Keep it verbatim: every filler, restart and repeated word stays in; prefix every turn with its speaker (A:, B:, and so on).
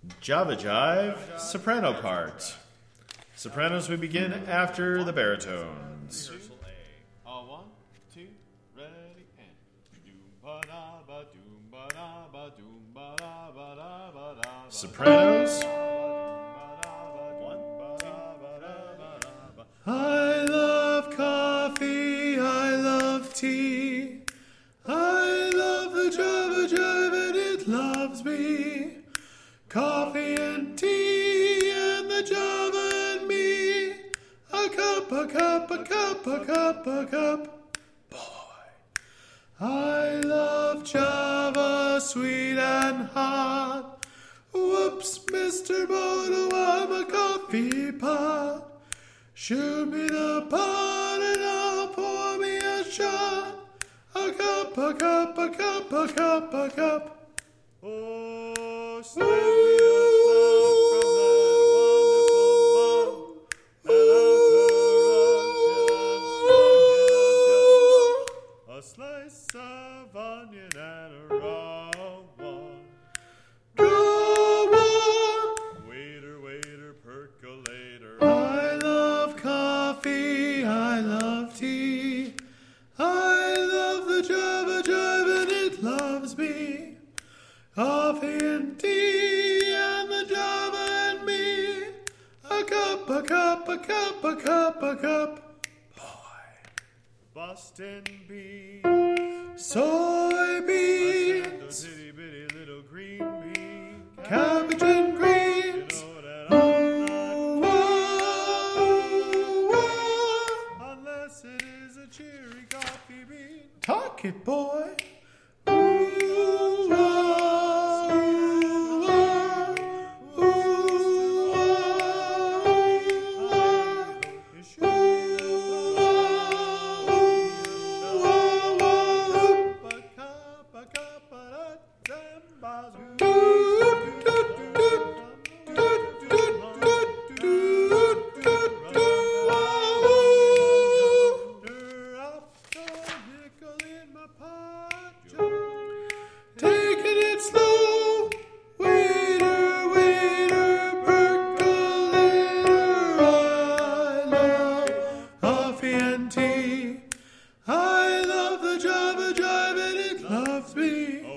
A: Java Jive, soprano part. Sopranos we begin after the baritones.
B: Rehearsal A. Uh, one, two, ready, and.
A: Sopranos. I love coffee, I love tea. I love the Java Jive and it loves me. Coffee and tea and the Java and me. A cup, a cup, a cup, a cup, a cup. Boy. I love Java, sweet and hot. Whoops, Mister Bono, I'm a coffee pot. Shoot me the pot and I'll pour me a shot. A cup, a cup, a cup, a cup, a cup.
B: Oh, send me a song from that wonderful love. A slice of onion and a raw one.
A: Draw one.
B: Waiter, waiter, percolator.
A: I love coffee, I love tea. I love the Java Jive and it loves me. Coffee and tea and the Java and me. A cup, a cup, a cup, a cup, a cup. Boy.
B: Boston beans.
A: Soybeans.
B: Those itty bitty little green beans.
A: Cabbage and greens.
B: You know that I'm not
A: Ooh, ah.
B: unless it is a cheery coffee bean.
A: Talk it, boy. Ooh, ah, ooh, ah, ooh, ah,
B: You should be
A: ooh, ah, ooh, ah,
B: a cup, a cup, a damn
A: doot, doot, doot, doot, doot, doot, doot, doot, doot, ah,
B: Drop the nickel in my pot.
A: taking it slow. Waiter, waiter, percolator. I love coffee and tea. I love the Java Jive and it loves me.